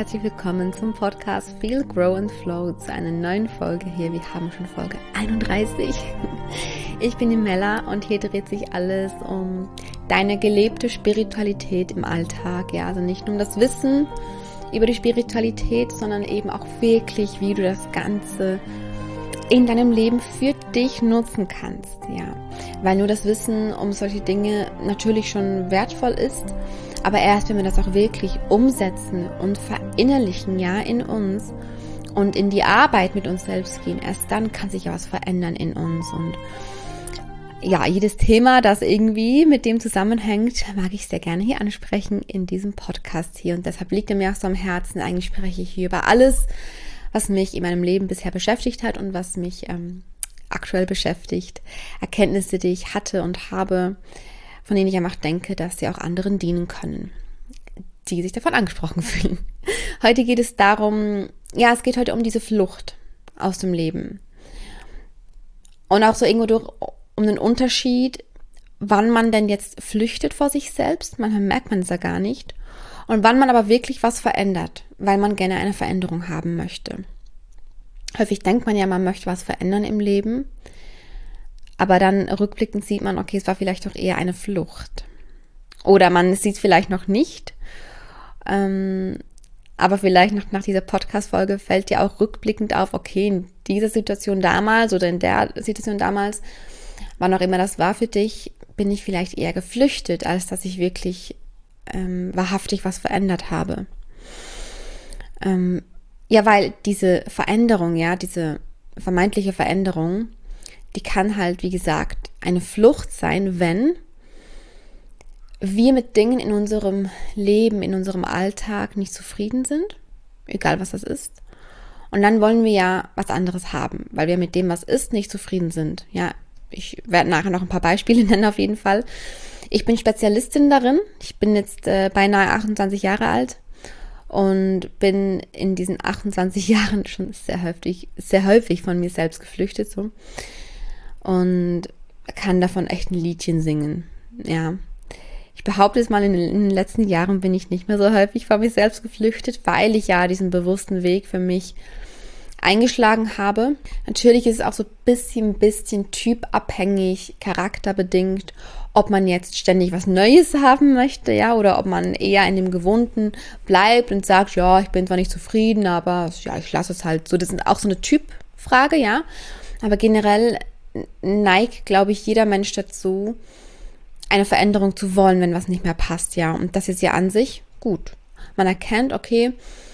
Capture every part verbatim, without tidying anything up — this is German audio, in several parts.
herzlich willkommen zum Podcast Feel, Grow and Flow, zu einer neuen Folge hier. Wir haben schon Folge einunddreißig. Ich bin die Mella und hier dreht sich alles um deine gelebte Spiritualität im Alltag. Ja, also nicht nur um das Wissen über die Spiritualität, sondern eben auch wirklich, wie du das Ganze in deinem Leben für dich nutzen kannst. Ja, weil nur das Wissen um solche Dinge natürlich schon wertvoll ist, aber erst wenn wir das auch wirklich umsetzen und verinnerlichen, ja, in uns und in die Arbeit mit uns selbst gehen, erst dann kann sich ja was verändern in uns. Und ja, jedes Thema, das irgendwie mit dem zusammenhängt, mag ich sehr gerne hier ansprechen in diesem Podcast hier. Und deshalb liegt er mir auch so am Herzen. Eigentlich spreche ich hier über alles, was mich in meinem Leben bisher beschäftigt hat und was mich ähm, aktuell beschäftigt. Erkenntnisse, die ich hatte und habe, von denen ich einfach denke, dass sie auch anderen dienen können, die sich davon angesprochen fühlen. Heute geht es darum, ja, es geht heute um diese Flucht aus dem Leben. Und auch so irgendwo durch, um den Unterschied, wann man denn jetzt flüchtet vor sich selbst, manchmal merkt man es ja gar nicht, und wann man aber wirklich was verändert, weil man gerne eine Veränderung haben möchte. Häufig denkt man ja, man möchte was verändern im Leben, aber dann rückblickend sieht man, okay, es war vielleicht doch eher eine Flucht. Oder man sieht es vielleicht noch nicht, ähm, aber vielleicht noch nach dieser Podcast-Folge fällt dir auch rückblickend auf, okay, in dieser Situation damals oder in der Situation damals, wann auch immer das war für dich, bin ich vielleicht eher geflüchtet, als dass ich wirklich ähm, wahrhaftig was verändert habe. Ähm, ja, weil diese Veränderung, ja, diese vermeintliche Veränderung, die kann halt, wie gesagt, eine Flucht sein, wenn wir mit Dingen in unserem Leben, in unserem Alltag nicht zufrieden sind, egal was das ist. Und dann wollen wir ja was anderes haben, weil wir mit dem, was ist, nicht zufrieden sind. Ja, ich werde nachher noch ein paar Beispiele nennen auf jeden Fall. Ich bin Spezialistin darin. Ich bin jetzt äh, beinahe achtundzwanzig Jahre alt und bin in diesen achtundzwanzig Jahren schon sehr häufig, sehr häufig von mir selbst geflüchtet, so. Und kann davon echt ein Liedchen singen. Ja, ich behaupte es mal, in den, in den letzten Jahren bin ich nicht mehr so häufig von mir selbst geflüchtet, weil ich ja diesen bewussten Weg für mich eingeschlagen habe. Natürlich ist es auch so ein bisschen, bisschen typabhängig, charakterbedingt, ob man jetzt ständig was Neues haben möchte, ja, oder ob man eher in dem Gewohnten bleibt und sagt, ja, ich bin zwar nicht zufrieden, aber ja, ich lasse es halt so. Das ist auch so eine Typfrage, ja. Aber generell neigt, glaube ich, jeder Mensch dazu, eine Veränderung zu wollen, wenn was nicht mehr passt, ja. Und das ist ja an sich gut. Man erkennt, okay,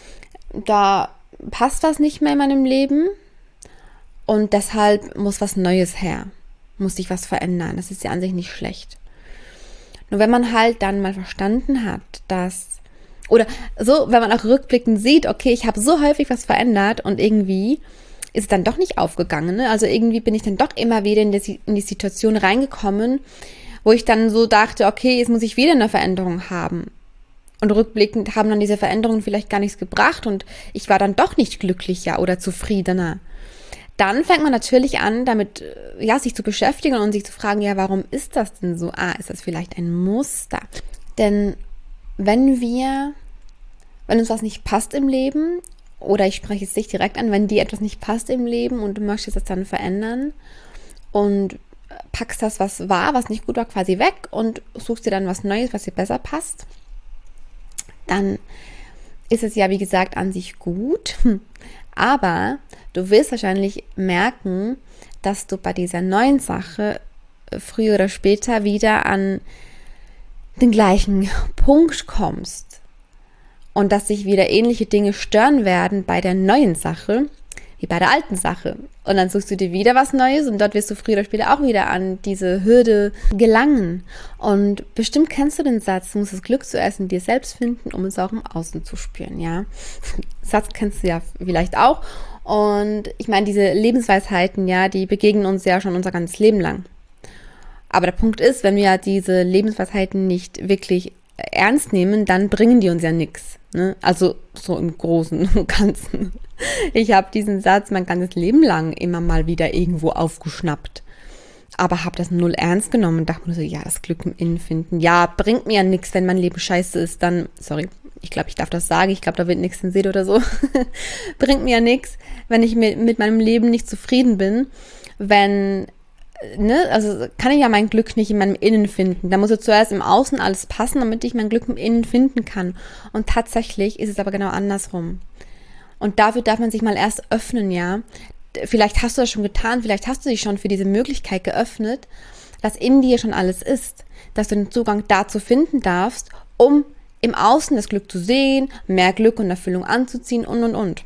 da passt was nicht mehr in meinem Leben und deshalb muss was Neues her, muss sich was verändern. Das ist ja an sich nicht schlecht. Nur wenn man halt dann mal verstanden hat, dass, oder so, wenn man auch rückblickend sieht, okay, ich habe so häufig was verändert und irgendwie ist es dann doch nicht aufgegangen. Ne? Also irgendwie bin ich dann doch immer wieder in die, in die Situation reingekommen, wo ich dann so dachte, okay, jetzt muss ich wieder eine Veränderung haben. Und rückblickend haben dann diese Veränderungen vielleicht gar nichts gebracht und ich war dann doch nicht glücklicher oder zufriedener. Dann fängt man natürlich an, damit, ja, sich zu beschäftigen und sich zu fragen, ja, warum ist das denn so? Ah, ist das vielleicht ein Muster? Denn wenn wir, wenn uns was nicht passt im Leben, oder ich spreche es dich direkt an, wenn dir etwas nicht passt im Leben und du möchtest das dann verändern und packst das, was war, was nicht gut war, quasi weg und suchst dir dann was Neues, was dir besser passt, dann ist es ja, wie gesagt, an sich gut. Aber du wirst wahrscheinlich merken, dass du bei dieser neuen Sache früher oder später wieder an den gleichen Punkt kommst. Und dass sich wieder ähnliche Dinge stören werden bei der neuen Sache, wie bei der alten Sache. Und dann suchst du dir wieder was Neues und dort wirst du früher oder später auch wieder an diese Hürde gelangen. Und bestimmt kennst du den Satz, du musst das Glück zuerst in dir selbst finden, um es auch im Außen zu spüren, ja. Satz kennst du ja vielleicht auch. Und ich meine, diese Lebensweisheiten, ja, die begegnen uns ja schon unser ganzes Leben lang. Aber der Punkt ist, wenn wir diese Lebensweisheiten nicht wirklich ernst nehmen, dann bringen die uns ja nichts. Ne? Also so im Großen und Ganzen. Ich habe diesen Satz mein ganzes Leben lang immer mal wieder irgendwo aufgeschnappt. Aber habe das null ernst genommen und dachte mir so, ja, das Glück im Innen finden. Ja, bringt mir ja nichts, wenn mein Leben scheiße ist, dann, sorry, ich glaube, ich darf das sagen, ich glaube, da wird nichts sehen oder so, bringt mir ja nichts, wenn ich mit, mit meinem Leben nicht zufrieden bin, wenn, ne, also kann ich ja mein Glück nicht in meinem Innen finden. Da muss ja zuerst im Außen alles passen, damit ich mein Glück im Innen finden kann. Und tatsächlich ist es aber genau andersrum. Und dafür darf man sich mal erst öffnen, ja. Vielleicht hast du das schon getan, vielleicht hast du dich schon für diese Möglichkeit geöffnet, dass in dir schon alles ist, dass du den Zugang dazu finden darfst, um im Außen das Glück zu sehen, mehr Glück und Erfüllung anzuziehen und, und, und.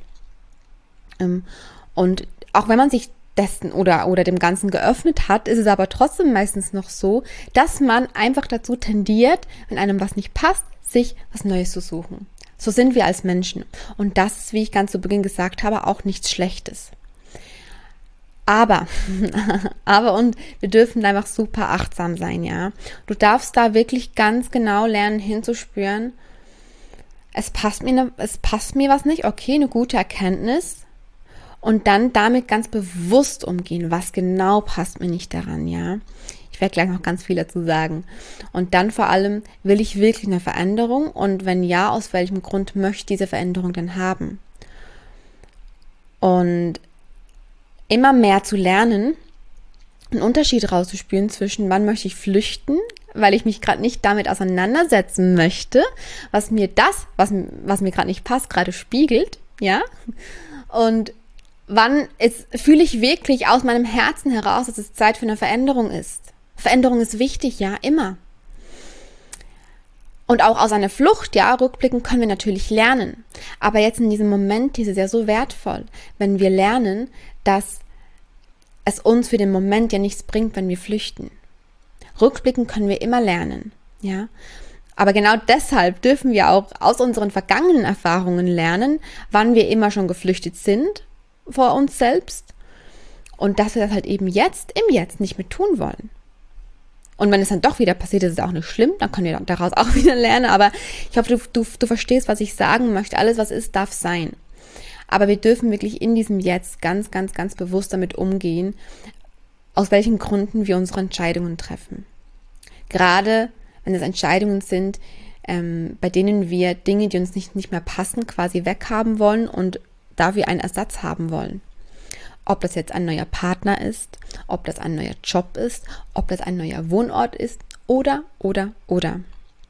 Und auch wenn man sich dessen oder, oder dem Ganzen geöffnet hat, ist es aber trotzdem meistens noch so, dass man einfach dazu tendiert, wenn einem was nicht passt, sich was Neues zu suchen. So sind wir als Menschen. Und das ist, wie ich ganz zu Beginn gesagt habe, auch nichts Schlechtes. Aber, aber und wir dürfen einfach super achtsam sein, ja. Du darfst da wirklich ganz genau lernen, hinzuspüren, es passt mir, ne, es passt mir was nicht, okay, eine gute Erkenntnis. Und dann damit ganz bewusst umgehen, was genau passt mir nicht daran, ja. Ich werde gleich noch ganz viel dazu sagen. Und dann vor allem, will ich wirklich eine Veränderung? Und wenn ja, aus welchem Grund möchte ich diese Veränderung denn haben? Und immer mehr zu lernen, einen Unterschied rauszuspüren zwischen, wann möchte ich flüchten, weil ich mich gerade nicht damit auseinandersetzen möchte, was mir das, was, was mir gerade nicht passt, gerade spiegelt, ja. Und wann ist, fühle ich wirklich aus meinem Herzen heraus, dass es Zeit für eine Veränderung ist. Veränderung ist wichtig, ja, immer. Und auch aus einer Flucht, ja, rückblickend können wir natürlich lernen. Aber jetzt in diesem Moment ist es ja so wertvoll, wenn wir lernen, dass es uns für den Moment ja nichts bringt, wenn wir flüchten. Rückblickend können wir immer lernen, ja. Aber genau deshalb dürfen wir auch aus unseren vergangenen Erfahrungen lernen, wann wir immer schon geflüchtet sind vor uns selbst und dass wir das halt eben jetzt, im Jetzt nicht mehr tun wollen. Und wenn es dann doch wieder passiert, ist es auch nicht schlimm, dann können wir daraus auch wieder lernen, aber ich hoffe, du, du, du verstehst, was ich sagen möchte. Alles, was ist, darf sein. Aber wir dürfen wirklich in diesem Jetzt ganz, ganz, ganz bewusst damit umgehen, aus welchen Gründen wir unsere Entscheidungen treffen. Gerade wenn es Entscheidungen sind, ähm, bei denen wir Dinge, die uns nicht, nicht mehr passen, quasi weghaben wollen und dafür einen Ersatz haben wollen. Ob das jetzt ein neuer Partner ist, ob das ein neuer Job ist, ob das ein neuer Wohnort ist oder, oder, oder.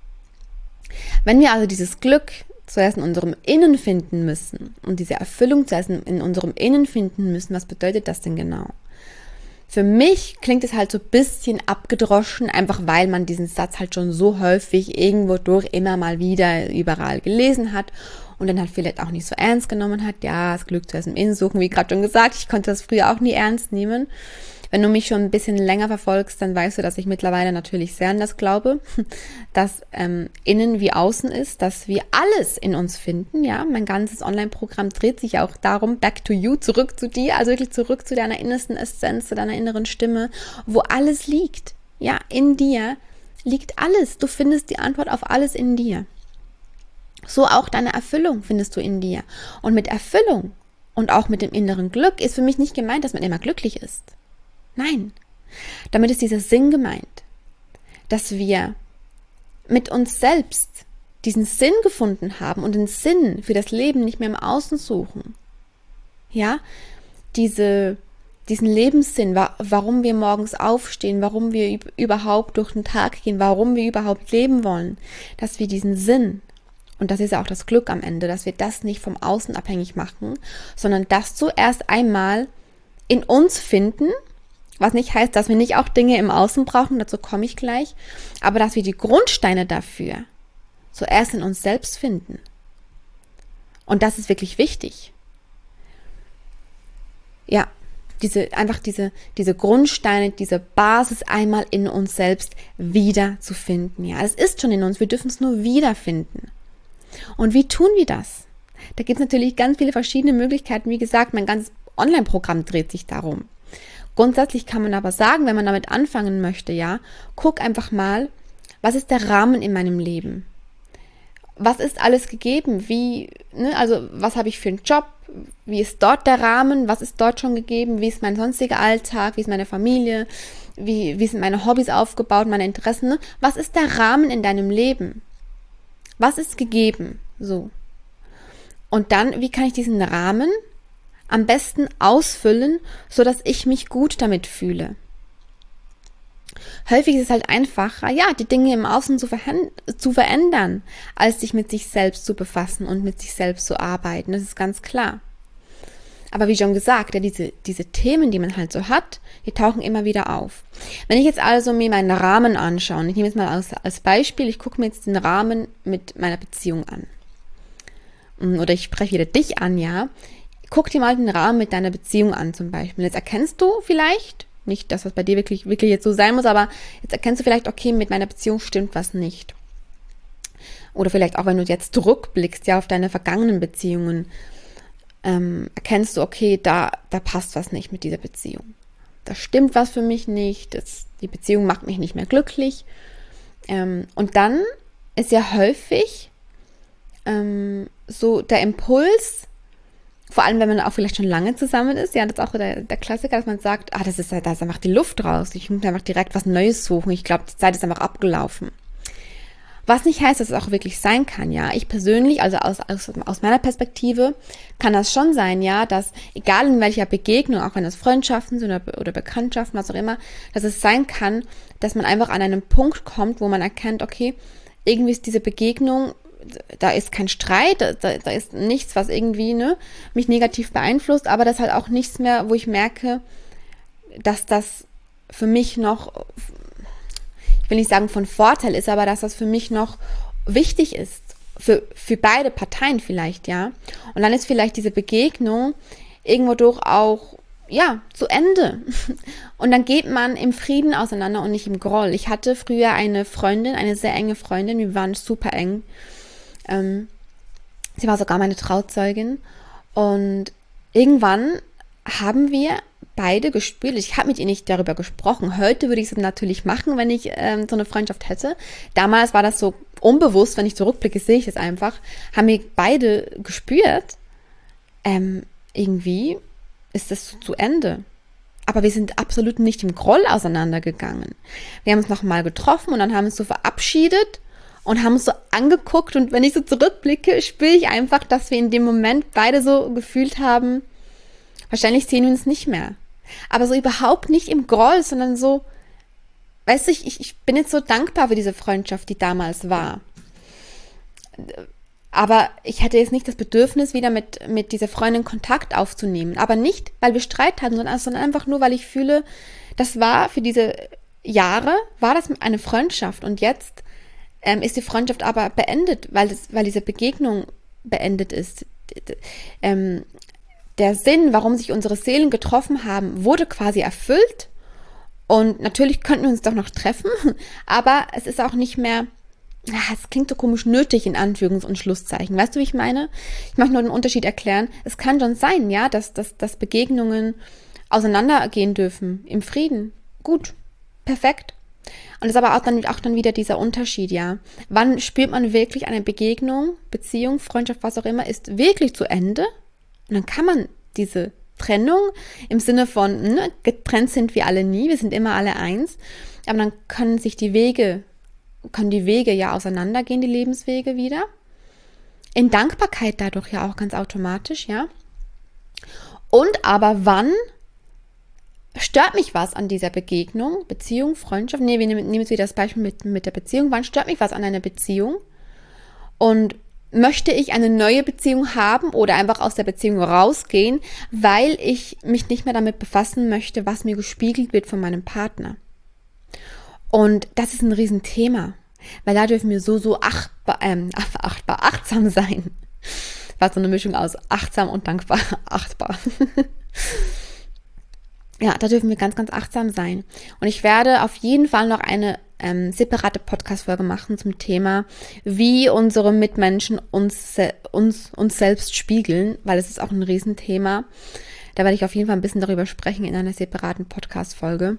Wenn wir also dieses Glück zuerst in unserem Innen finden müssen und diese Erfüllung zuerst in unserem Innen finden müssen, was bedeutet das denn genau? Für mich klingt es halt so ein bisschen abgedroschen, einfach weil man diesen Satz halt schon so häufig irgendwo durch immer mal wieder überall gelesen hat und dann halt vielleicht auch nicht so ernst genommen hat. Ja, das Glück zuerst im Innen suchen, wie gerade schon gesagt, ich konnte das früher auch nie ernst nehmen. Wenn du mich schon ein bisschen länger verfolgst, dann weißt du, dass ich mittlerweile natürlich sehr an das glaube, dass ähm, innen wie außen ist, dass wir alles in uns finden. Ja, mein ganzes Online-Programm dreht sich auch darum, back to you, zurück zu dir, also wirklich zurück zu deiner innersten Essenz, zu deiner inneren Stimme, wo alles liegt. Ja, in dir liegt alles. Du findest die Antwort auf alles in dir. So auch deine Erfüllung findest du in dir. Und mit Erfüllung und auch mit dem inneren Glück ist für mich nicht gemeint, dass man immer glücklich ist. Nein, damit ist dieser Sinn gemeint, dass wir mit uns selbst diesen Sinn gefunden haben und den Sinn für das Leben nicht mehr im Außen suchen. Ja, diese, diesen Lebenssinn, wa- warum wir morgens aufstehen, warum wir üb- überhaupt durch den Tag gehen, warum wir überhaupt leben wollen, dass wir diesen Sinn, und das ist ja auch das Glück am Ende, dass wir das nicht vom Außen abhängig machen, sondern das zuerst einmal in uns finden. Was nicht heißt, dass wir nicht auch Dinge im Außen brauchen, dazu komme ich gleich, aber dass wir die Grundsteine dafür zuerst in uns selbst finden. Und das ist wirklich wichtig. Ja, diese, einfach diese, diese Grundsteine, diese Basis einmal in uns selbst wieder zu finden. Ja, es ist schon in uns, wir dürfen es nur wiederfinden. Und wie tun wir das? Da gibt es natürlich ganz viele verschiedene Möglichkeiten. Wie gesagt, mein ganzes Online-Programm dreht sich darum. Grundsätzlich kann man aber sagen, wenn man damit anfangen möchte, ja, guck einfach mal, was ist der Rahmen in meinem Leben? Was ist alles gegeben? Wie, ne, also was habe ich für einen Job? Wie ist dort der Rahmen? Was ist dort schon gegeben? Wie ist mein sonstiger Alltag? Wie ist meine Familie? Wie, wie sind meine Hobbys aufgebaut, meine Interessen? Ne? Was ist der Rahmen in deinem Leben? Was ist gegeben? So. Und dann, wie kann ich diesen Rahmen am besten ausfüllen, sodass ich mich gut damit fühle? Häufig ist es halt einfacher, ja, die Dinge im Außen zu, verhänd- zu verändern, als sich mit sich selbst zu befassen und mit sich selbst zu arbeiten. Das ist ganz klar. Aber wie schon gesagt, ja, diese, diese Themen, die man halt so hat, die tauchen immer wieder auf. Wenn ich jetzt also mir meinen Rahmen anschaue, ich nehme jetzt mal als, als Beispiel, ich gucke mir jetzt den Rahmen mit meiner Beziehung an. Oder ich spreche wieder dich an, ja. Guck dir mal den Rahmen mit deiner Beziehung an zum Beispiel. Jetzt erkennst du vielleicht, nicht, dass das bei dir wirklich, wirklich jetzt so sein muss, aber jetzt erkennst du vielleicht, okay, mit meiner Beziehung stimmt was nicht. Oder vielleicht auch, wenn du jetzt zurückblickst, ja, auf deine vergangenen Beziehungen, ähm, erkennst du, okay, da, da passt was nicht mit dieser Beziehung. Da stimmt was für mich nicht, das, die Beziehung macht mich nicht mehr glücklich. Ähm, und dann ist ja häufig ähm, so der Impuls, vor allem, wenn man auch vielleicht schon lange zusammen ist, ja, das ist auch der, der Klassiker, dass man sagt, ah, das ist, da ist einfach die Luft raus, ich muss einfach direkt was Neues suchen, ich glaube, die Zeit ist einfach abgelaufen. Was nicht heißt, dass es auch wirklich sein kann, ja. Ich persönlich, also aus, aus, aus meiner Perspektive, kann das schon sein, ja, dass, egal in welcher Begegnung, auch wenn das Freundschaften sind oder, oder Bekanntschaften, was auch immer, dass es sein kann, dass man einfach an einen Punkt kommt, wo man erkennt, okay, irgendwie ist diese Begegnung, da ist kein Streit, da, da ist nichts, was irgendwie ne, mich negativ beeinflusst, aber das ist halt auch nichts mehr, wo ich merke, dass das für mich noch, ich will nicht sagen von Vorteil ist, aber dass das für mich noch wichtig ist, für, für beide Parteien vielleicht, ja. Und dann ist vielleicht diese Begegnung irgendwo durch auch, ja, zu Ende. Und dann geht man im Frieden auseinander und nicht im Groll. Ich hatte früher eine Freundin, eine sehr enge Freundin, wir waren super eng. Ähm, sie war sogar meine Trauzeugin und irgendwann haben wir beide gespürt, ich habe mit ihr nicht darüber gesprochen, heute würde ich es natürlich machen, wenn ich ähm, so eine Freundschaft hätte. Damals war das so unbewusst, wenn ich zurückblicke, sehe ich das einfach, haben wir beide gespürt, ähm, irgendwie ist das zu Ende. Aber wir sind absolut nicht im Groll auseinandergegangen. Wir haben uns nochmal getroffen und dann haben wir uns so verabschiedet und haben uns so angeguckt und wenn ich so zurückblicke, spüre ich einfach, dass wir in dem Moment beide so gefühlt haben, wahrscheinlich sehen wir uns nicht mehr. Aber so überhaupt nicht im Groll, sondern so, weißt du, ich, ich bin jetzt so dankbar für diese Freundschaft, die damals war. Aber ich hatte jetzt nicht das Bedürfnis, wieder mit, mit dieser Freundin Kontakt aufzunehmen. Aber nicht, weil wir Streit hatten, sondern, sondern einfach nur, weil ich fühle, das war für diese Jahre, war das eine Freundschaft und jetzt Ähm, ist die Freundschaft aber beendet, weil, das, weil diese Begegnung beendet ist. Ähm, der Sinn, warum sich unsere Seelen getroffen haben, wurde quasi erfüllt und natürlich könnten wir uns doch noch treffen, aber es ist auch nicht mehr, es klingt so komisch, nötig in Anführungs- und Schlusszeichen. Weißt du, wie ich meine? Ich möchte nur den Unterschied erklären. Es kann schon sein, ja, dass, dass, dass Begegnungen auseinandergehen dürfen im Frieden. Gut, perfekt. Und das ist aber auch dann, auch dann wieder dieser Unterschied, ja. Wann spürt man wirklich eine Begegnung, Beziehung, Freundschaft, was auch immer, ist wirklich zu Ende? Und dann kann man diese Trennung im Sinne von, ne, getrennt sind wir alle nie, wir sind immer alle eins, aber dann können sich die Wege, können die Wege ja auseinandergehen, die Lebenswege wieder. In Dankbarkeit dadurch ja auch ganz automatisch, ja. Und aber wann stört mich was an dieser Begegnung, Beziehung, Freundschaft? Nee, wir nehmen, nehmen jetzt wieder das Beispiel mit, mit der Beziehung. Wann stört mich was an einer Beziehung? Und möchte ich eine neue Beziehung haben oder einfach aus der Beziehung rausgehen, weil ich mich nicht mehr damit befassen möchte, was mir gespiegelt wird von meinem Partner? Und das ist ein Riesenthema, weil da dürfen wir so, so achtbar, ähm, achtbar, achtsam sein. War so eine Mischung aus achtsam und dankbar, achtbar. Ja, da dürfen wir ganz, ganz achtsam sein. Und ich werde auf jeden Fall noch eine ähm, separate Podcast-Folge machen zum Thema, wie unsere Mitmenschen uns, uns, uns selbst spiegeln, weil es ist auch ein Riesenthema. Da werde ich auf jeden Fall ein bisschen darüber sprechen in einer separaten Podcast-Folge.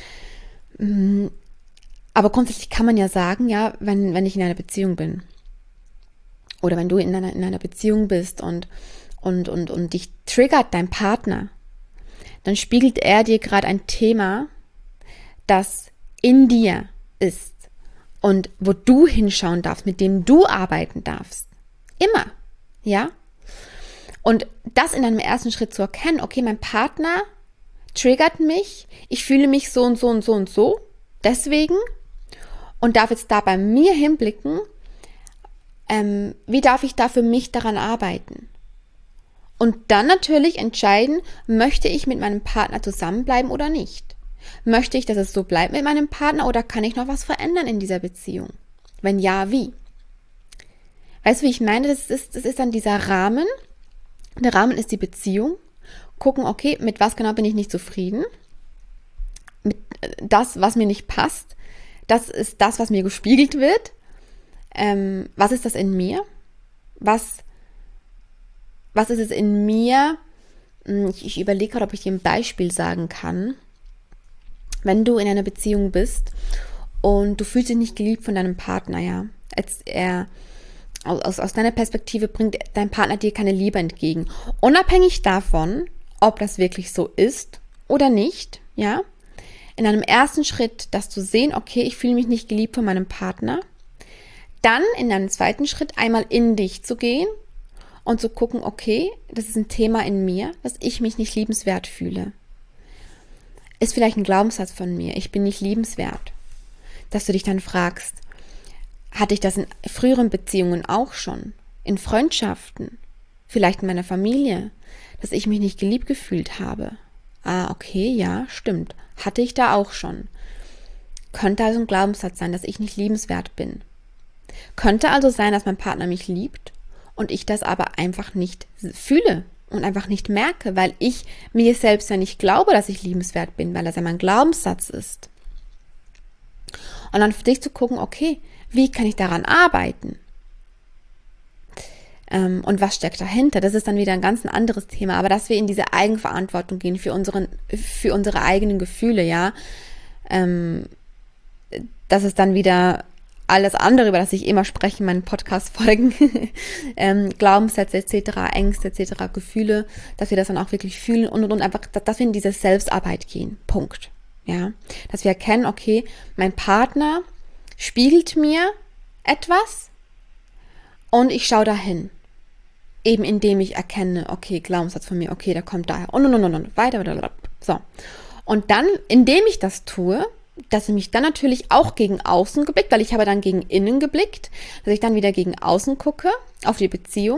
Aber grundsätzlich kann man ja sagen, ja, wenn, wenn ich in einer Beziehung bin oder wenn du in einer, in einer Beziehung bist und, und, und, und dich triggert dein Partner, dann spiegelt er dir gerade ein Thema, das in dir ist und wo du hinschauen darfst, mit dem du arbeiten darfst. Immer. Ja? Und das in einem ersten Schritt zu erkennen, okay, mein Partner triggert mich, ich fühle mich so und so und so und so, deswegen, und darf jetzt da bei mir hinblicken, ähm, wie darf ich da für mich daran arbeiten? Und dann natürlich entscheiden, möchte ich mit meinem Partner zusammenbleiben oder nicht? Möchte ich, dass es so bleibt mit meinem Partner oder kann ich noch was verändern in dieser Beziehung? Wenn ja, wie? Weißt du, wie ich meine? Das ist, das ist dann dieser Rahmen. Der Rahmen ist die Beziehung. Gucken, okay, mit was genau bin ich nicht zufrieden? Mit das, was mir nicht passt. Das ist das, was mir gespiegelt wird. Ähm, was ist das in mir? Was, was ist es in mir? Ich, ich überlege gerade, ob ich dir ein Beispiel sagen kann. Wenn du in einer Beziehung bist und du fühlst dich nicht geliebt von deinem Partner, ja, als er aus, aus deiner Perspektive bringt dein Partner dir keine Liebe entgegen. Unabhängig davon, ob das wirklich so ist oder nicht, ja, in einem ersten Schritt, das zu sehen, okay, ich fühle mich nicht geliebt von meinem Partner, dann in einem zweiten Schritt einmal in dich zu gehen und zu gucken, okay, das ist ein Thema in mir, dass ich mich nicht liebenswert fühle. Ist vielleicht ein Glaubenssatz von mir, ich bin nicht liebenswert. Dass du dich dann fragst, hatte ich das in früheren Beziehungen auch schon? In Freundschaften? Vielleicht in meiner Familie? Dass ich mich nicht geliebt gefühlt habe? Ah, okay, ja, stimmt. Hatte ich da auch schon. Könnte also ein Glaubenssatz sein, dass ich nicht liebenswert bin. Könnte also sein, dass mein Partner mich liebt und ich das aber einfach nicht fühle und einfach nicht merke, weil ich mir selbst ja nicht glaube, dass ich liebenswert bin, weil das ja mein Glaubenssatz ist. Und dann für dich zu gucken, okay, wie kann ich daran arbeiten? Ähm, und was steckt dahinter? Das ist dann wieder ein ganz anderes Thema, aber dass wir in diese Eigenverantwortung gehen für, unseren, für unsere eigenen Gefühle, ja, ähm, das ist dann wieder alles andere, über das ich immer spreche in meinen Podcast-Folgen, ähm, Glaubenssätze et cetera, Ängste et cetera, Gefühle, dass wir das dann auch wirklich fühlen und, und, und einfach, dass wir in diese Selbstarbeit gehen. Punkt. Ja, dass wir erkennen, okay, mein Partner spiegelt mir etwas und ich schaue dahin. Eben indem ich erkenne, okay, Glaubenssatz von mir, okay, der kommt daher und und und und weiter, weiter, so. Und dann, indem ich das tue, dass ich mich dann natürlich auch gegen außen geblickt, weil ich habe dann gegen innen geblickt, dass ich dann wieder gegen außen gucke, auf die Beziehung.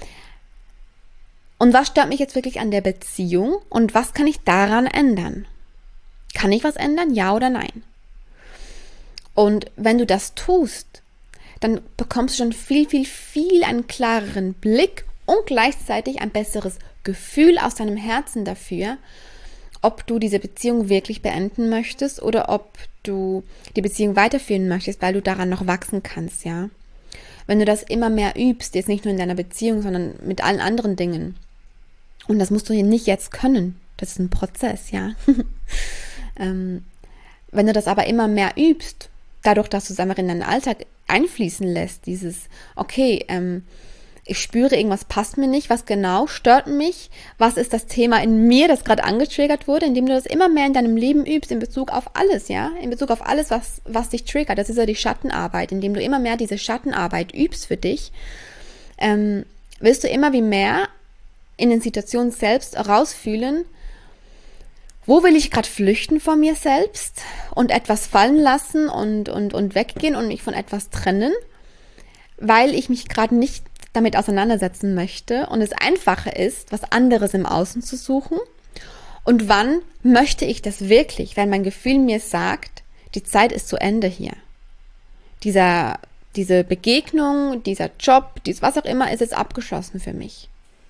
Und was stört mich jetzt wirklich an der Beziehung und was kann ich daran ändern? Kann ich was ändern? Ja oder nein? Und wenn du das tust, dann bekommst du schon viel, viel, viel einen klareren Blick und gleichzeitig ein besseres Gefühl aus deinem Herzen dafür, ob du diese Beziehung wirklich beenden möchtest oder ob du die Beziehung weiterführen möchtest, weil du daran noch wachsen kannst, ja. Wenn du das immer mehr übst, jetzt nicht nur in deiner Beziehung, sondern mit allen anderen Dingen. Und das musst du hier nicht jetzt können. Das ist ein Prozess, ja. ähm, wenn du das aber immer mehr übst, dadurch, dass du es einfach in deinen Alltag einfließen lässt, dieses, okay, ähm, ich spüre, irgendwas passt mir nicht, was genau stört mich, was ist das Thema in mir, das gerade angetriggert wurde, indem du das immer mehr in deinem Leben übst, in Bezug auf alles, ja, in Bezug auf alles, was, was dich triggert, das ist ja die Schattenarbeit, indem du immer mehr diese Schattenarbeit übst für dich, ähm, wirst du immer wie mehr in den Situationen selbst herausfühlen, wo will ich gerade flüchten von mir selbst und etwas fallen lassen und, und, und weggehen und mich von etwas trennen, weil ich mich gerade nicht damit auseinandersetzen möchte und es einfacher ist, was anderes im Außen zu suchen. Und wann möchte ich das wirklich, wenn mein Gefühl mir sagt, die Zeit ist zu Ende hier. Dieser, diese Begegnung, dieser Job, dies was auch immer, ist jetzt abgeschlossen für mich.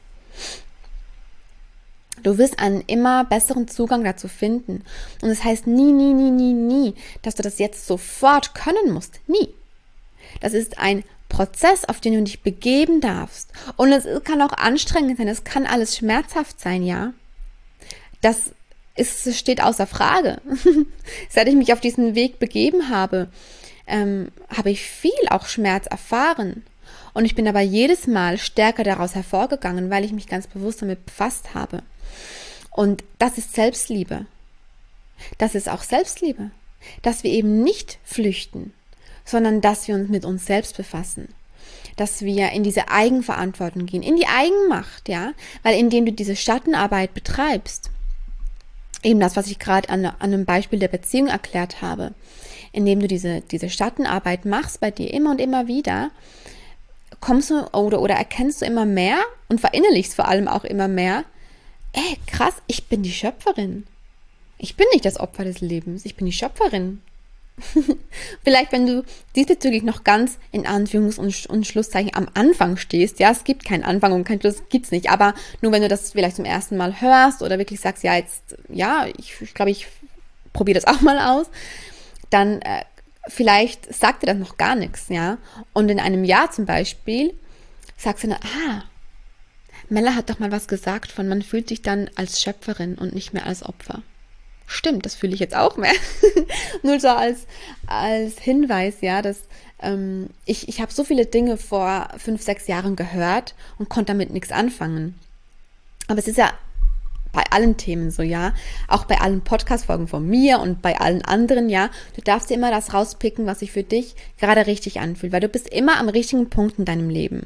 Du wirst einen immer besseren Zugang dazu finden. Und das heißt nie, nie, nie, nie, nie, dass du das jetzt sofort können musst. Nie. Das ist ein Prozess, auf den du dich begeben darfst. Und es kann auch anstrengend sein, es kann alles schmerzhaft sein, ja. Das ist, steht außer Frage. Seit ich mich auf diesen Weg begeben habe, ähm, habe ich viel auch Schmerz erfahren. Und ich bin aber jedes Mal stärker daraus hervorgegangen, weil ich mich ganz bewusst damit befasst habe. Und das ist Selbstliebe. Das ist auch Selbstliebe. Dass wir eben nicht flüchten, sondern dass wir uns mit uns selbst befassen. dass wir in diese Eigenverantwortung gehen, in die Eigenmacht, ja, weil indem du diese Schattenarbeit betreibst, eben das, was ich gerade an, an einem Beispiel der Beziehung erklärt habe, indem du diese, diese Schattenarbeit machst bei dir immer und immer wieder, kommst du oder, oder erkennst du immer mehr und verinnerlichst vor allem auch immer mehr, ey, krass, ich bin die Schöpferin. Ich bin nicht das Opfer des Lebens, ich bin die Schöpferin. Vielleicht, wenn du diesbezüglich noch ganz in Anführungs- und, und Schlusszeichen am Anfang stehst, ja, es gibt keinen Anfang und kein Schluss, gibt's nicht, aber nur wenn du das vielleicht zum ersten Mal hörst oder wirklich sagst, ja, jetzt, ja, ich, ich glaube, ich probiere das auch mal aus, dann äh, vielleicht sagt dir das noch gar nichts, ja, und in einem Jahr zum Beispiel sagst du dann, ah, Mella hat doch mal was gesagt von, man fühlt sich dann als Schöpferin und nicht mehr als Opfer. Stimmt, das fühle ich jetzt auch mehr. Nur so als, als Hinweis, ja, dass ähm, ich, ich habe so viele Dinge vor fünf, sechs Jahren gehört und konnte damit nichts anfangen. Aber es ist ja bei allen Themen so, ja, auch bei allen Podcast-Folgen von mir und bei allen anderen, ja, du darfst dir immer das rauspicken, was sich für dich gerade richtig anfühlt, weil du bist immer am richtigen Punkt in deinem Leben.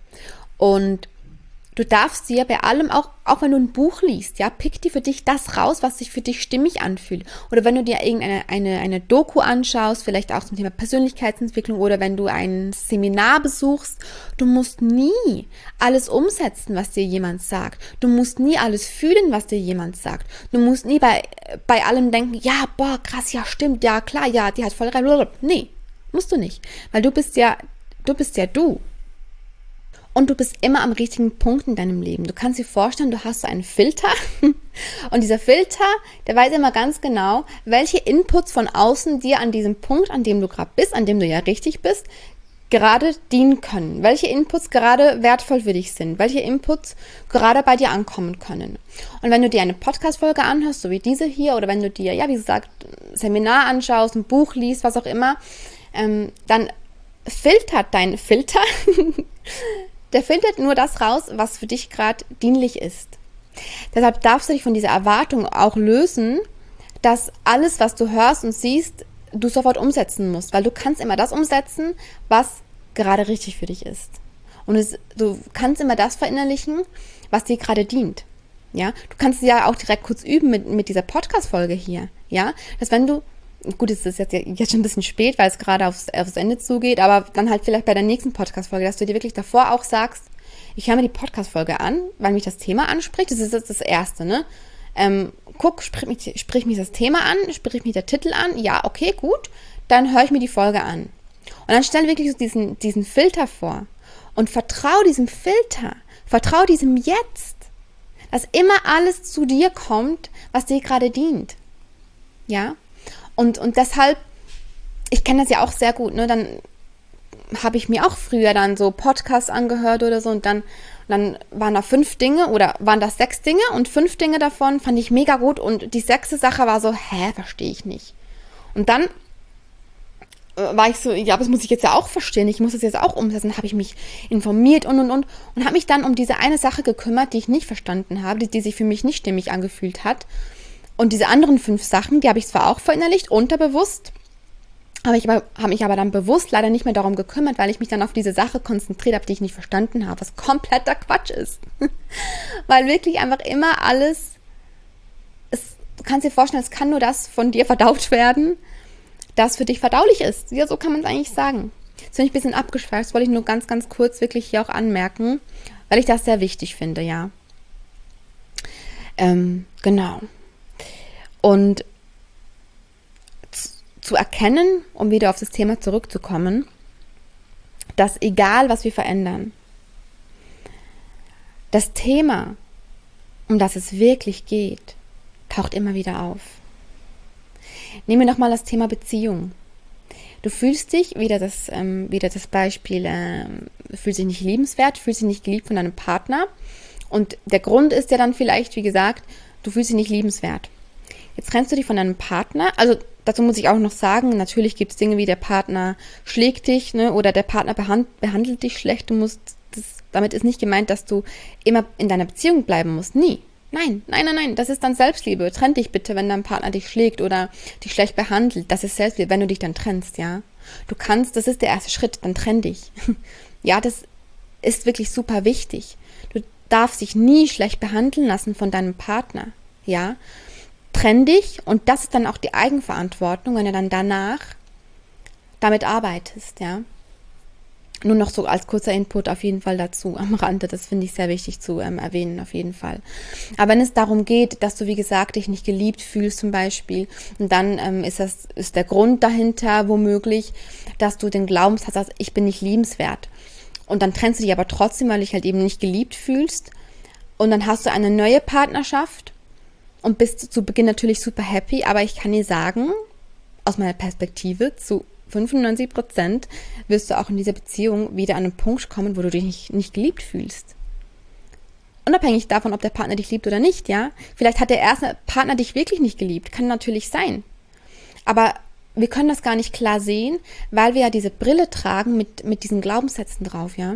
Und du darfst dir bei allem, auch, auch wenn du ein Buch liest, ja, pick dir für dich das raus, was sich für dich stimmig anfühlt. Oder wenn du dir irgendeine eine, eine Doku anschaust, vielleicht auch zum Thema Persönlichkeitsentwicklung oder wenn du ein Seminar besuchst, du musst nie alles umsetzen, was dir jemand sagt. Du musst nie alles fühlen, was dir jemand sagt. Du musst nie bei, bei allem denken, ja, boah, krass, ja, stimmt, ja, klar, ja, die hat voll rein. Nee, musst du nicht. Weil du bist ja, du bist ja du. Und du bist immer am richtigen Punkt in deinem Leben. Du kannst dir vorstellen, du hast so einen Filter und dieser Filter, der weiß immer ganz genau, welche Inputs von außen dir an diesem Punkt, an dem du gerade bist, an dem du ja richtig bist, gerade dienen können. Welche Inputs gerade wertvoll für dich sind, welche Inputs gerade bei dir ankommen können. Und wenn du dir eine Podcast-Folge anhörst, so wie diese hier, oder wenn du dir, ja, wie gesagt, ein Seminar anschaust, ein Buch liest, was auch immer, ähm, dann filtert dein Filter Der filtert nur das raus, was für dich gerade dienlich ist. Deshalb darfst du dich von dieser Erwartung auch lösen, dass alles, was du hörst und siehst, du sofort umsetzen musst. Weil du kannst immer das umsetzen, was gerade richtig für dich ist. Und es, du kannst immer das verinnerlichen, was dir gerade dient. Ja, du kannst es ja auch direkt kurz üben mit, mit dieser Podcast-Folge hier. Ja, dass wenn du Gut, es ist jetzt, jetzt schon ein bisschen spät, weil es gerade aufs, aufs Ende zugeht, aber dann halt vielleicht bei der nächsten Podcast-Folge, dass du dir wirklich davor auch sagst, ich höre mir die Podcast-Folge an, weil mich das Thema anspricht. Das ist jetzt das Erste, ne? Ähm, guck, sprich mich, sprich mich das Thema an, sprich mich der Titel an. Ja, okay, gut. Dann höre ich mir die Folge an. Und dann stell wirklich so diesen, diesen Filter vor und vertrau diesem Filter, vertrau diesem Jetzt, dass immer alles zu dir kommt, was dir gerade dient. Ja? Und, und deshalb, ich kenne das ja auch sehr gut, ne, dann habe ich mir auch früher dann so Podcasts angehört oder so und dann, dann waren da fünf Dinge oder waren das sechs Dinge und fünf Dinge davon fand ich mega gut und die sechste Sache war so, hä, verstehe ich nicht. Und dann äh, war ich so, ja, das muss ich jetzt ja auch verstehen, ich muss das jetzt auch umsetzen, habe ich mich informiert und und und und habe mich dann um diese eine Sache gekümmert, die ich nicht verstanden habe, die, die sich für mich nicht stimmig angefühlt hat. Und diese anderen fünf Sachen, die habe ich zwar auch verinnerlicht, unterbewusst, aber ich habe mich aber dann bewusst leider nicht mehr darum gekümmert, weil ich mich dann auf diese Sache konzentriert habe, die ich nicht verstanden habe, was kompletter Quatsch ist. Weil wirklich einfach immer alles, es, du kannst dir vorstellen, es kann nur das von dir verdaut werden, das für dich verdaulich ist. Ja, so kann man es eigentlich sagen. Jetzt bin ich ein bisschen abgeschweift, das wollte ich nur ganz, ganz kurz wirklich hier auch anmerken, weil ich das sehr wichtig finde, ja. Ähm, genau. Und zu erkennen, um wieder auf das Thema zurückzukommen, dass egal, was wir verändern, das Thema, um das es wirklich geht, taucht immer wieder auf. Nehmen wir nochmal das Thema Beziehung. Du fühlst dich, wieder das, ähm, wieder das Beispiel, äh, fühlst dich nicht liebenswert, fühlst dich nicht geliebt von deinem Partner und der Grund ist ja dann vielleicht, wie gesagt, du fühlst dich nicht liebenswert. Jetzt trennst du dich von deinem Partner, also dazu muss ich auch noch sagen, natürlich gibt es Dinge wie der Partner schlägt dich, ne, oder der Partner behand, behandelt dich schlecht, du musst, das, damit ist nicht gemeint, dass du immer in deiner Beziehung bleiben musst, nie. Nein, nein, nein, nein, das ist dann Selbstliebe. Trenn dich bitte, wenn dein Partner dich schlägt oder dich schlecht behandelt, das ist Selbstliebe, wenn du dich dann trennst, ja. Du kannst, das ist der erste Schritt, dann trenn dich. Ja, das ist wirklich super wichtig. Du darfst dich nie schlecht behandeln lassen von deinem Partner. Ja, trenn dich und das ist dann auch die Eigenverantwortung, wenn du dann danach damit arbeitest, ja. Nur noch so als kurzer Input auf jeden Fall dazu am Rande, das finde ich sehr wichtig zu ähm, erwähnen, auf jeden Fall. Aber wenn es darum geht, dass du, wie gesagt, dich nicht geliebt fühlst zum Beispiel, und dann ähm, ist das ist der Grund dahinter womöglich, dass du den Glaubenssatz hast, ich bin nicht liebenswert. Und dann trennst du dich aber trotzdem, weil du dich halt eben nicht geliebt fühlst. Und dann hast du eine neue Partnerschaft und bist zu Beginn natürlich super happy, aber ich kann dir sagen, aus meiner Perspektive, zu fünfundneunzig Prozent wirst du auch in dieser Beziehung wieder an einen Punkt kommen, wo du dich nicht, nicht geliebt fühlst. Unabhängig davon, ob der Partner dich liebt oder nicht, ja. Vielleicht hat der erste Partner dich wirklich nicht geliebt, kann natürlich sein. Aber wir können das gar nicht klar sehen, weil wir ja diese Brille tragen mit, mit diesen Glaubenssätzen drauf, ja.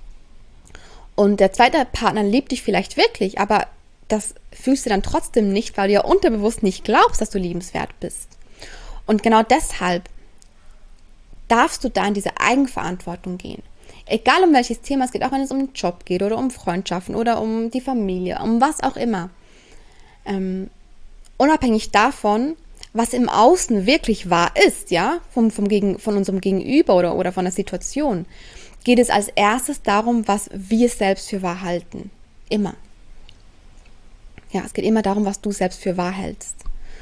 Und der zweite Partner liebt dich vielleicht wirklich, aber das fühlst du dann trotzdem nicht, weil du ja unterbewusst nicht glaubst, dass du liebenswert bist. Und genau deshalb darfst du da in diese Eigenverantwortung gehen. Egal um welches Thema es geht, auch wenn es um den Job geht oder um Freundschaften oder um die Familie, um was auch immer. Ähm, unabhängig davon, was im Außen wirklich wahr ist, ja, vom, vom Gegen, von unserem Gegenüber oder, oder von der Situation, geht es als erstes darum, was wir selbst für wahr halten. Immer. Ja, es geht immer darum, was du selbst für wahr hältst.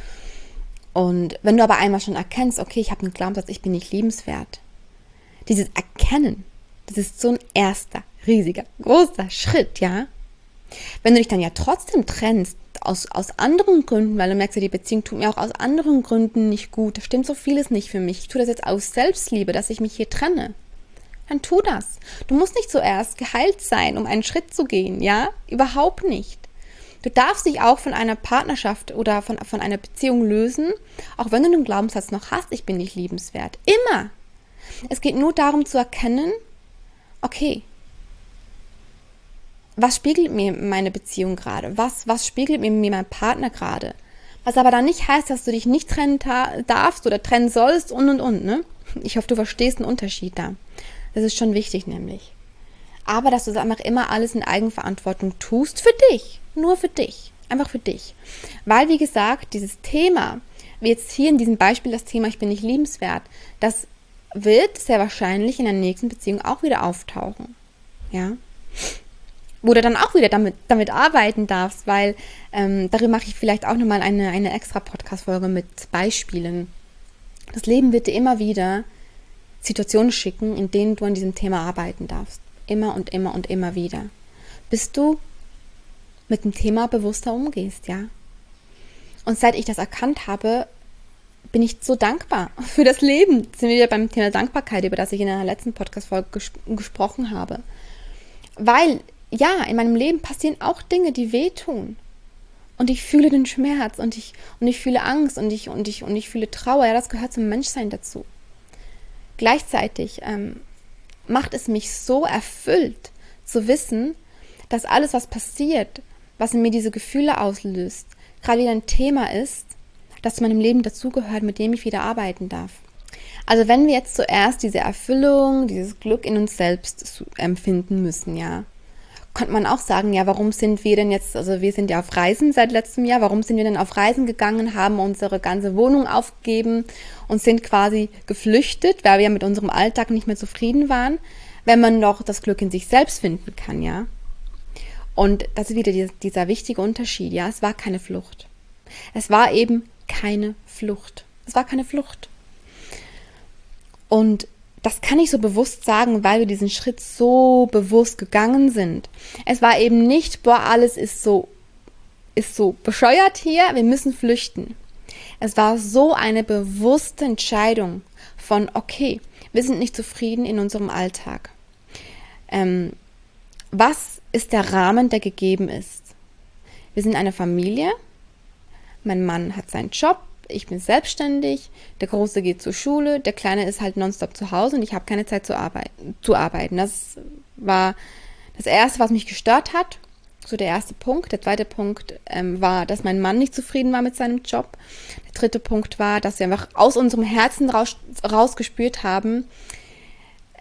Und wenn du aber einmal schon erkennst, okay, ich habe einen Glaubenssatz, ich bin nicht liebenswert. Dieses Erkennen, das ist so ein erster, riesiger, großer Schritt, ja. Wenn du dich dann ja trotzdem trennst, aus, aus anderen Gründen, weil du merkst ja, die Beziehung tut mir auch aus anderen Gründen nicht gut, da stimmt so vieles nicht für mich, ich tue das jetzt aus Selbstliebe, dass ich mich hier trenne, dann tu das. Du musst nicht zuerst geheilt sein, um einen Schritt zu gehen, ja, überhaupt nicht. Du darfst dich auch von einer Partnerschaft oder von, von einer Beziehung lösen, auch wenn du den Glaubenssatz noch hast, ich bin nicht liebenswert. Immer. Es geht nur darum zu erkennen, okay, was spiegelt mir meine Beziehung gerade? Was, was spiegelt mir, mir mein Partner gerade? Was aber dann nicht heißt, dass du dich nicht trennen ta- darfst oder trennen sollst und und und. Ne? Ich hoffe, du verstehst den Unterschied da. Das ist schon wichtig nämlich. Aber dass du es einfach immer alles in Eigenverantwortung tust für dich. Nur für dich. Einfach für dich. Weil, wie gesagt, dieses Thema, wie jetzt hier in diesem Beispiel das Thema, ich bin nicht liebenswert, das wird sehr wahrscheinlich in der nächsten Beziehung auch wieder auftauchen. Ja. Wo du dann auch wieder damit, damit arbeiten darfst, weil ähm, darüber mache ich vielleicht auch nochmal eine, eine extra Podcast-Folge mit Beispielen. Das Leben wird dir immer wieder Situationen schicken, in denen du an diesem Thema arbeiten darfst. Immer und immer und immer wieder. Bis du mit dem Thema bewusster umgehst, ja. Und seit ich das erkannt habe, bin ich so dankbar für das Leben. Jetzt sind wir wieder beim Thema Dankbarkeit, über das ich in einer letzten Podcast-Folge ges- gesprochen habe. Weil, ja, in meinem Leben passieren auch Dinge, die wehtun. Und ich fühle den Schmerz und ich, und ich fühle Angst und ich, und, ich, und ich fühle Trauer. Ja, das gehört zum Menschsein dazu. Gleichzeitig ähm, macht es mich so erfüllt, zu wissen, dass alles, was passiert, was in mir diese Gefühle auslöst, gerade wieder ein Thema ist, das zu meinem Leben dazugehört, mit dem ich wieder arbeiten darf. Also wenn wir jetzt zuerst diese Erfüllung, dieses Glück in uns selbst empfinden müssen, ja, könnte man auch sagen, ja, warum sind wir denn jetzt, also wir sind ja auf Reisen seit letztem Jahr, warum sind wir denn auf Reisen gegangen, haben unsere ganze Wohnung aufgegeben und sind quasi geflüchtet, weil wir mit unserem Alltag nicht mehr zufrieden waren, wenn man doch das Glück in sich selbst finden kann, ja. Und das ist wieder dieser wichtige Unterschied, ja, es war keine Flucht. Es war eben keine Flucht. Es war keine Flucht. Und das kann ich so bewusst sagen, weil wir diesen Schritt so bewusst gegangen sind. Es war eben nicht, boah, alles ist so, ist so bescheuert hier, wir müssen flüchten. Es war so eine bewusste Entscheidung von, okay, wir sind nicht zufrieden in unserem Alltag. Ähm, was ist der Rahmen, der gegeben ist? Wir sind eine Familie, mein Mann hat seinen Job, ich bin selbstständig, der Große geht zur Schule, der Kleine ist halt nonstop zu Hause und ich habe keine Zeit zu arbeiten. Zu arbeiten. Das war das Erste, was mich gestört hat, so der erste Punkt. Der zweite Punkt ähm, war, dass mein Mann nicht zufrieden war mit seinem Job. Der dritte Punkt war, dass wir einfach aus unserem Herzen raus, raus gespürt haben,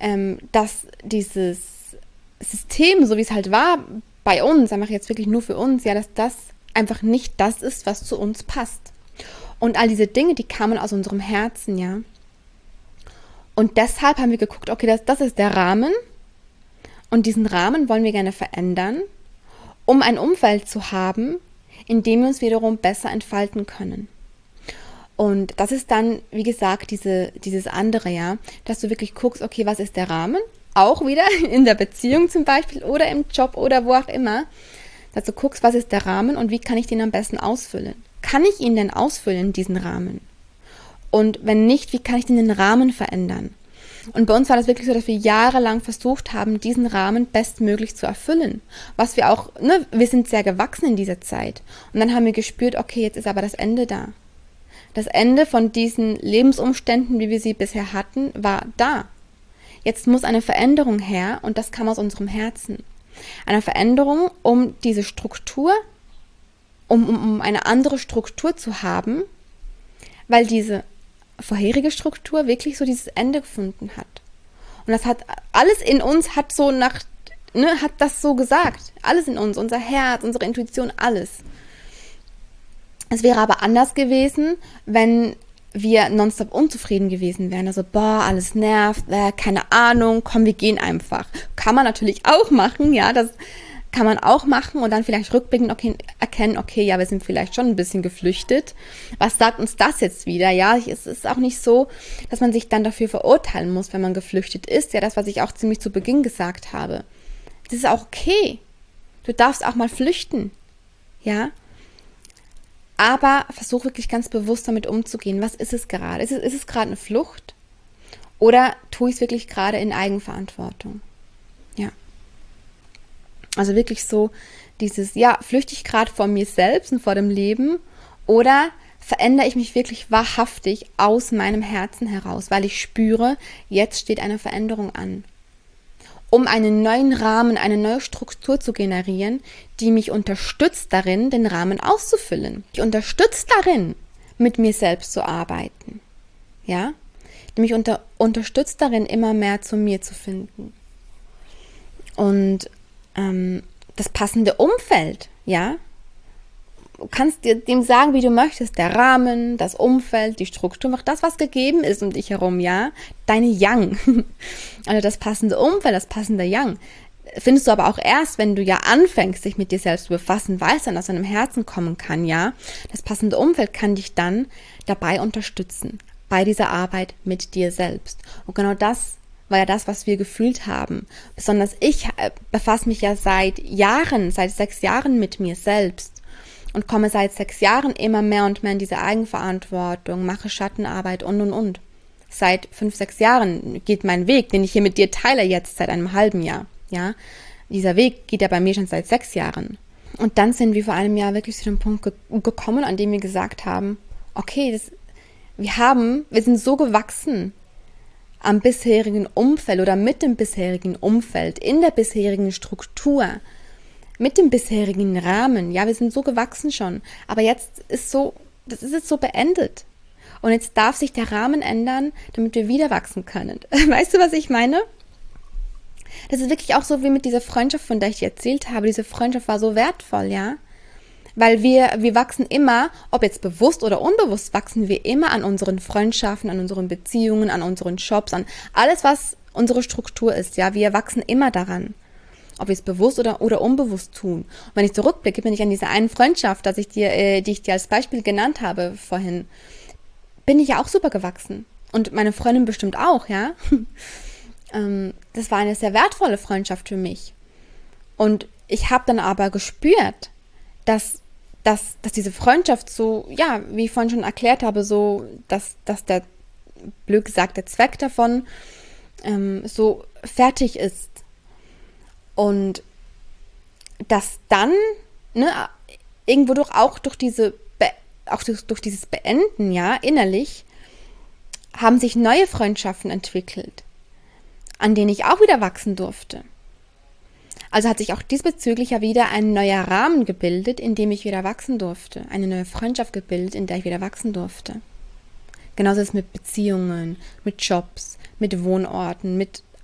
ähm, dass dieses System, so wie es halt war bei uns, einfach jetzt wirklich nur für uns, ja, dass das einfach nicht das ist, was zu uns passt. Und all diese Dinge, die kamen aus unserem Herzen, ja. Und deshalb haben wir geguckt, okay, das, das ist der Rahmen und diesen Rahmen wollen wir gerne verändern, um ein Umfeld zu haben, in dem wir uns wiederum besser entfalten können. Und das ist dann, wie gesagt, diese, dieses andere, ja, dass du wirklich guckst, okay, was ist der Rahmen? Auch wieder in der Beziehung zum Beispiel oder im Job oder wo auch immer, dass du guckst, was ist der Rahmen und wie kann ich den am besten ausfüllen? Kann ich ihn denn ausfüllen, diesen Rahmen? Und wenn nicht, wie kann ich denn den Rahmen verändern? Und bei uns war das wirklich so, dass wir jahrelang versucht haben, diesen Rahmen bestmöglich zu erfüllen. Was wir auch, ne, wir sind sehr gewachsen in dieser Zeit. Und dann haben wir gespürt, okay, jetzt ist aber das Ende da. Das Ende von diesen Lebensumständen, wie wir sie bisher hatten, war da. Jetzt muss eine Veränderung her und das kam aus unserem Herzen. Eine Veränderung, um diese Struktur, um, um, um eine andere Struktur zu haben, weil diese vorherige Struktur wirklich so dieses Ende gefunden hat. Und das hat, alles in uns hat so nach, ne, hat das so gesagt. Alles in uns, unser Herz, unsere Intuition, alles. Es wäre aber anders gewesen, wenn wir nonstop unzufrieden gewesen wären. Also, boah, alles nervt, äh, keine Ahnung, komm, wir gehen einfach. Kann man natürlich auch machen, ja, das kann man auch machen und dann vielleicht rückblickend okay, erkennen, okay, ja, wir sind vielleicht schon ein bisschen geflüchtet. Was sagt uns das jetzt wieder? Ja, es ist auch nicht so, dass man sich dann dafür verurteilen muss, wenn man geflüchtet ist. Ja, das, was ich auch ziemlich zu Beginn gesagt habe. Das ist auch okay. Du darfst auch mal flüchten. Ja. Aber versuch wirklich ganz bewusst damit umzugehen. Was ist es gerade? Ist es, ist es gerade eine Flucht? Oder tue ich es wirklich gerade in Eigenverantwortung? Ja. Also wirklich so dieses, ja, flüchte ich gerade vor mir selbst und vor dem Leben oder verändere ich mich wirklich wahrhaftig aus meinem Herzen heraus, weil ich spüre, jetzt steht eine Veränderung an. Um einen neuen Rahmen, eine neue Struktur zu generieren, die mich unterstützt darin, den Rahmen auszufüllen. Die unterstützt darin, mit mir selbst zu arbeiten. Ja? Die mich unter, unterstützt darin, immer mehr zu mir zu finden. Und ähm, das passende Umfeld, ja? Du kannst dir dem sagen, wie du möchtest, der Rahmen, das Umfeld, die Struktur, mach das, was gegeben ist um dich herum, ja, deine Yang, also das passende Umfeld, das passende Yang, findest du aber auch erst, wenn du ja anfängst, dich mit dir selbst zu befassen, weißt dann, aus deinem Herzen kommen kann, ja, das passende Umfeld kann dich dann dabei unterstützen, bei dieser Arbeit mit dir selbst. Und genau das war ja das, was wir gefühlt haben. Besonders ich befasse mich ja seit Jahren, seit sechs Jahren mit mir selbst. Und komme seit sechs Jahren immer mehr und mehr in diese Eigenverantwortung, mache Schattenarbeit und, und, und. Seit fünf, sechs Jahren geht mein Weg, den ich hier mit dir teile jetzt seit einem halben Jahr. Ja, dieser Weg geht ja bei mir schon seit sechs Jahren. Und dann sind wir vor einem Jahr wirklich zu dem Punkt ge- gekommen, an dem wir gesagt haben, okay, das, wir haben, wir sind so gewachsen am bisherigen Umfeld oder mit dem bisherigen Umfeld, in der bisherigen Struktur, mit dem bisherigen Rahmen, ja, wir sind so gewachsen schon, aber jetzt ist so, das ist jetzt so beendet. Und jetzt darf sich der Rahmen ändern, damit wir wieder wachsen können. Weißt du, was ich meine? Das ist wirklich auch so wie mit dieser Freundschaft, von der ich dir erzählt habe. Diese Freundschaft war so wertvoll, ja, weil wir, wir wachsen immer, ob jetzt bewusst oder unbewusst, wachsen wir immer an unseren Freundschaften, an unseren Beziehungen, an unseren Jobs, an alles, was unsere Struktur ist, ja, wir wachsen immer daran. Ob wir es bewusst oder, oder unbewusst tun. Und wenn ich zurückblicke, bin ich an dieser einen Freundschaft, dass ich dir, äh, die ich dir als Beispiel genannt habe vorhin, bin ich ja auch super gewachsen. Und meine Freundin bestimmt auch, ja. ähm, das war eine sehr wertvolle Freundschaft für mich. Und ich habe dann aber gespürt, dass, dass, dass diese Freundschaft so, ja, wie ich vorhin schon erklärt habe, so, dass, dass der, blöd gesagt, der Zweck davon ähm, so fertig ist. Und dass dann, ne, irgendwo durch, auch durch diese, Be- auch durch, durch dieses Beenden, ja, innerlich, haben sich neue Freundschaften entwickelt, an denen ich auch wieder wachsen durfte. Also hat sich auch diesbezüglich ja wieder ein neuer Rahmen gebildet, in dem ich wieder wachsen durfte. Eine neue Freundschaft gebildet, in der ich wieder wachsen durfte. Genauso ist es mit Beziehungen, mit Jobs, mit Wohnorten, mit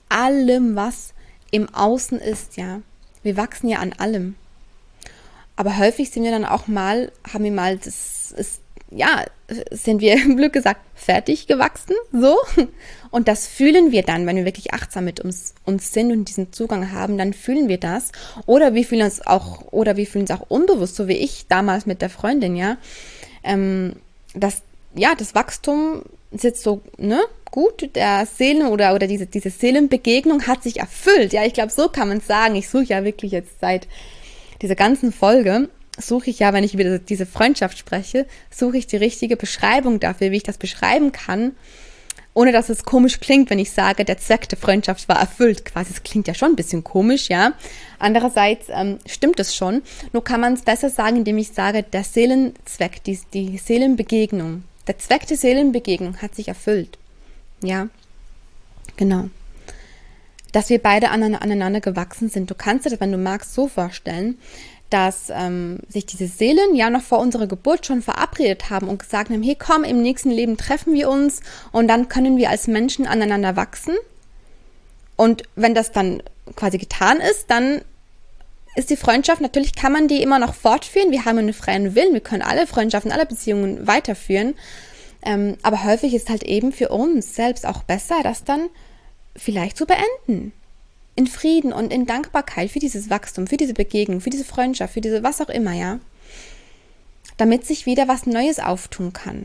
allem, was im Außen ist, ja. Wir wachsen ja an allem. Aber häufig sind wir dann auch mal, haben wir mal, das ist, ja, sind wir, blöd gesagt, fertig gewachsen, so. Und das fühlen wir dann, wenn wir wirklich achtsam mit uns, uns sind und diesen Zugang haben, dann fühlen wir das. Oder wir fühlen uns auch, oder wir fühlen es auch unbewusst, so wie ich damals mit der Freundin, ja. Ähm, das, ja, das Wachstum ist jetzt so, ne, gut, der Seelen oder, oder diese, diese Seelenbegegnung hat sich erfüllt. Ja, ich glaube, so kann man es sagen. Ich suche ja wirklich jetzt seit dieser ganzen Folge, suche ich ja, wenn ich über diese Freundschaft spreche, suche ich die richtige Beschreibung dafür, wie ich das beschreiben kann, ohne dass es komisch klingt, wenn ich sage, der Zweck der Freundschaft war erfüllt. Quasi, es klingt ja schon ein bisschen komisch, ja. Andererseits ähm, stimmt es schon. Nur kann man es besser sagen, indem ich sage, der Seelenzweck, die, die Seelenbegegnung, der Zweck der Seelenbegegnung hat sich erfüllt. Ja, genau. Dass wir beide aneinander gewachsen sind. Du kannst dir das, wenn du magst, so vorstellen, dass ähm, sich diese Seelen ja noch vor unserer Geburt schon verabredet haben und gesagt haben, hey komm, im nächsten Leben treffen wir uns und dann können wir als Menschen aneinander wachsen. Und wenn das dann quasi getan ist, dann ist die Freundschaft, natürlich kann man die immer noch fortführen, wir haben einen freien Willen, wir können alle Freundschaften, alle Beziehungen weiterführen, ähm, aber häufig ist halt eben für uns selbst auch besser, das dann vielleicht zu beenden. In Frieden und in Dankbarkeit für dieses Wachstum, für diese Begegnung, für diese Freundschaft, für diese was auch immer, ja. Damit sich wieder was Neues auftun kann.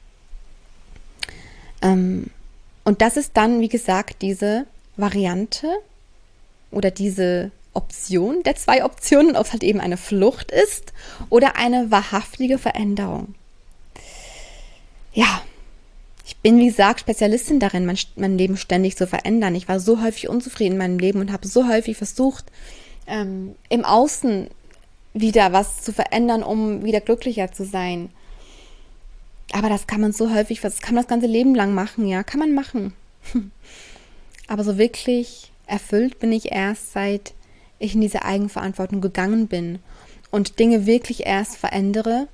Ähm, und das ist dann, wie gesagt, diese Variante oder diese Option der zwei Optionen, ob es halt eben eine Flucht ist oder eine wahrhaftige Veränderung. Ja, ich bin, wie gesagt, Spezialistin darin, mein, mein Leben ständig zu verändern. Ich war so häufig unzufrieden in meinem Leben und habe so häufig versucht, ähm, im Außen wieder was zu verändern, um wieder glücklicher zu sein. Aber das kann man so häufig, das kann man das ganze Leben lang machen, ja, kann man machen. Aber so wirklich erfüllt bin ich erst, seit ich in diese Eigenverantwortung gegangen bin und Dinge wirklich erst verändere,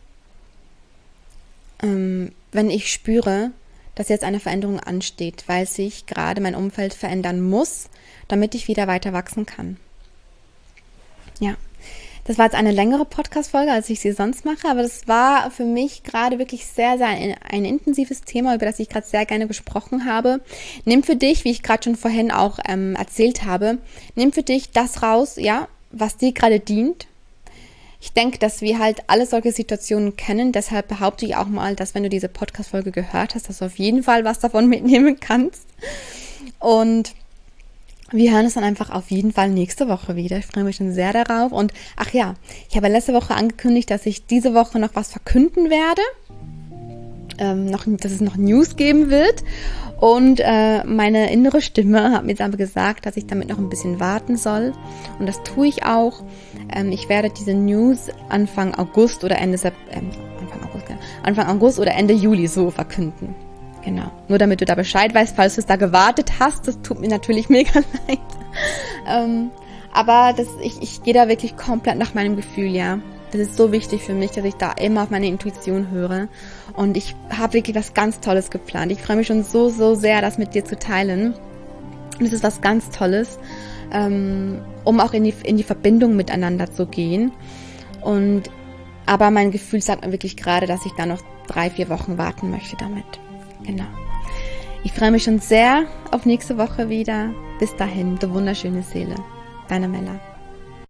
ähm, wenn ich spüre, dass jetzt eine Veränderung ansteht, weil sich gerade mein Umfeld verändern muss, damit ich wieder weiter wachsen kann. Ja, das war jetzt eine längere Podcast-Folge, als ich sie sonst mache, aber das war für mich gerade wirklich sehr, sehr ein, ein intensives Thema, über das ich gerade sehr gerne gesprochen habe. Nimm für dich, wie ich gerade schon vorhin auch ähm, erzählt habe, nimm für dich das raus, ja, was dir gerade dient. Ich denke, dass wir halt alle solche Situationen kennen, deshalb behaupte ich auch mal, dass wenn du diese Podcast-Folge gehört hast, dass du auf jeden Fall was davon mitnehmen kannst. Und wir hören uns dann einfach auf jeden Fall nächste Woche wieder. Ich freue mich schon sehr darauf. Und ach ja, ich habe letzte Woche angekündigt, dass ich diese Woche noch was verkünden werde. Ähm, noch, dass es noch News geben wird. Und äh, meine innere Stimme hat mir jetzt aber gesagt, dass ich damit noch ein bisschen warten soll. Und das tue ich auch. Ähm, ich werde diese News Anfang August oder Ende Sep- äh, Anfang August, ja, Anfang August oder Ende Juli so verkünden. Genau. Nur damit du da Bescheid weißt, falls du es da gewartet hast. Das tut mir natürlich mega leid. ähm, aber das, ich, ich gehe da wirklich komplett nach meinem Gefühl, ja. Das ist so wichtig für mich, dass ich da immer auf meine Intuition höre. Und ich habe wirklich was ganz Tolles geplant. Ich freue mich schon so, so sehr, das mit dir zu teilen. Und es ist was ganz Tolles, ähm, um auch in die, in die Verbindung miteinander zu gehen. Und aber mein Gefühl sagt mir wirklich gerade, dass ich da noch drei, vier Wochen warten möchte damit. Genau. Ich freue mich schon sehr auf nächste Woche wieder. Bis dahin, du wunderschöne Seele. Deine Mella.